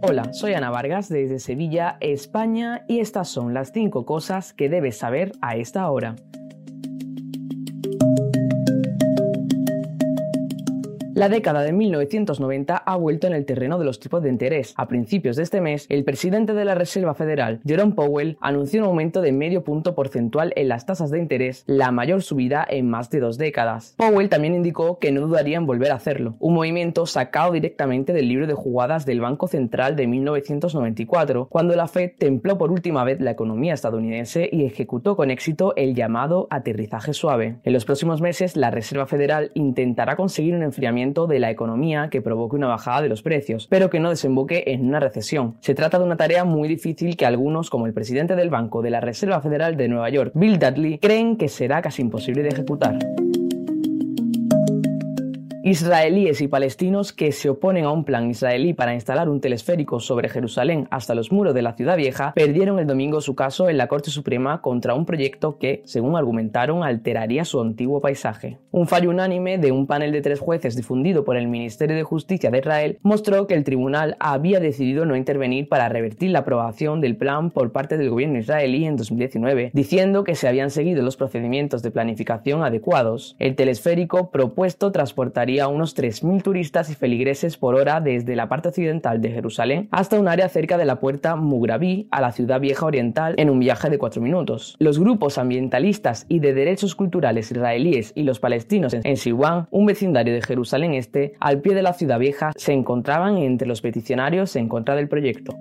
Hola, soy Ana Vargas desde Sevilla, España, y estas son las 5 cosas que debes saber a esta hora. La década de 1990 ha vuelto en el terreno de los tipos de interés. A principios de este mes, el presidente de la Reserva Federal, Jerome Powell, anunció un aumento de medio punto porcentual en las tasas de interés, la mayor subida en más de 2 décadas. Powell también indicó que no dudaría en volver a hacerlo, un movimiento sacado directamente del libro de jugadas del Banco Central de 1994, cuando la Fed templó por última vez la economía estadounidense y ejecutó con éxito el llamado aterrizaje suave. En los próximos meses, la Reserva Federal intentará conseguir un enfriamiento de la economía que provoque una bajada de los precios, pero que no desemboque en una recesión. Se trata de una tarea muy difícil que algunos, como el presidente del Banco de la Reserva Federal de Nueva York, Bill Dudley, creen que será casi imposible de ejecutar. Israelíes y palestinos que se oponen a un plan israelí para instalar un telesférico sobre Jerusalén hasta los muros de la Ciudad Vieja perdieron el domingo su caso en la Corte Suprema contra un proyecto que, según argumentaron, alteraría su antiguo paisaje. Un fallo unánime de un panel de 3 jueces difundido por el Ministerio de Justicia de Israel mostró que el tribunal había decidido no intervenir para revertir la aprobación del plan por parte del gobierno israelí en 2019, diciendo que se habían seguido los procedimientos de planificación adecuados. El telesférico propuesto transportaría a unos 3.000 turistas y feligreses por hora desde la parte occidental de Jerusalén hasta un área cerca de la puerta Mugrabi a la Ciudad Vieja Oriental en un viaje de 4 minutos. Los grupos ambientalistas y de derechos culturales israelíes y los palestinos en Siwan, un vecindario de Jerusalén Este, al pie de la Ciudad Vieja, se encontraban entre los peticionarios en contra del proyecto.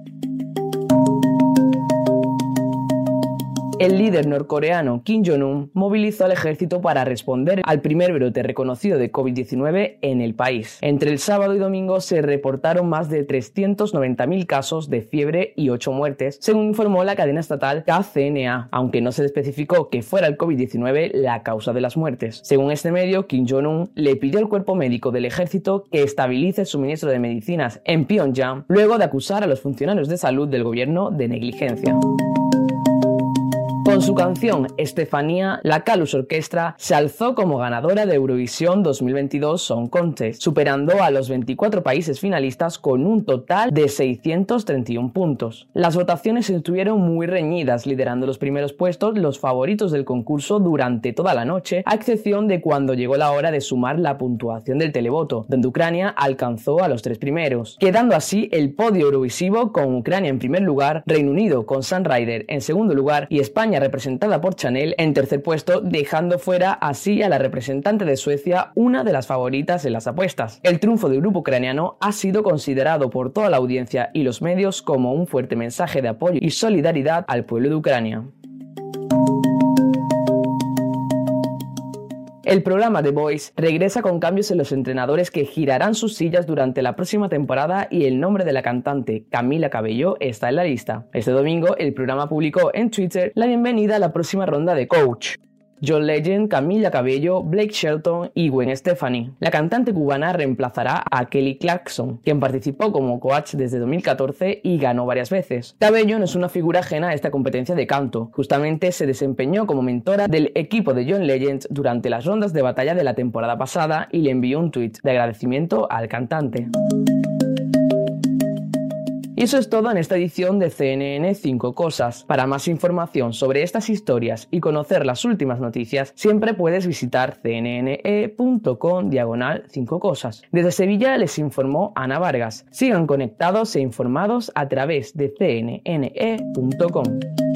El líder norcoreano Kim Jong-un movilizó al ejército para responder al primer brote reconocido de COVID-19 en el país. Entre el sábado y domingo se reportaron más de 390.000 casos de fiebre y 8 muertes, según informó la cadena estatal KCNA, aunque no se especificó que fuera el COVID-19 la causa de las muertes. Según este medio, Kim Jong-un le pidió al cuerpo médico del ejército que estabilice el suministro de medicinas en Pyongyang, luego de acusar a los funcionarios de salud del gobierno de negligencia. Con su canción Estefanía, la Calus Orquestra se alzó como ganadora de Eurovisión 2022 Song Contest, superando a los 24 países finalistas con un total de 631 puntos. Las votaciones estuvieron muy reñidas, liderando los primeros puestos los favoritos del concurso durante toda la noche, a excepción de cuando llegó la hora de sumar la puntuación del televoto, donde Ucrania alcanzó a los 3 primeros, quedando así el podio eurovisivo con Ucrania en primer lugar, Reino Unido con Sun Rider en segundo lugar y España representada por Chanel en tercer puesto, dejando fuera así a la representante de Suecia, una de las favoritas en las apuestas. El triunfo del grupo ucraniano ha sido considerado por toda la audiencia y los medios como un fuerte mensaje de apoyo y solidaridad al pueblo de Ucrania. El programa The Voice regresa con cambios en los entrenadores que girarán sus sillas durante la próxima temporada y el nombre de la cantante Camila Cabello está en la lista. Este domingo el programa publicó en Twitter la bienvenida a la próxima ronda de Coach: John Legend, Camila Cabello, Blake Shelton y Gwen Stefani. La cantante cubana reemplazará a Kelly Clarkson, quien participó como coach desde 2014 y ganó varias veces. Cabello no es una figura ajena a esta competencia de canto. Justamente se desempeñó como mentora del equipo de John Legend durante las rondas de batalla de la temporada pasada y le envió un tuit de agradecimiento al cantante. Y eso es todo en esta edición de CNN 5 Cosas. Para más información sobre estas historias y conocer las últimas noticias, siempre puedes visitar cnne.com/5 cosas. Desde Sevilla les informó Ana Vargas. Sigan conectados e informados a través de cnne.com.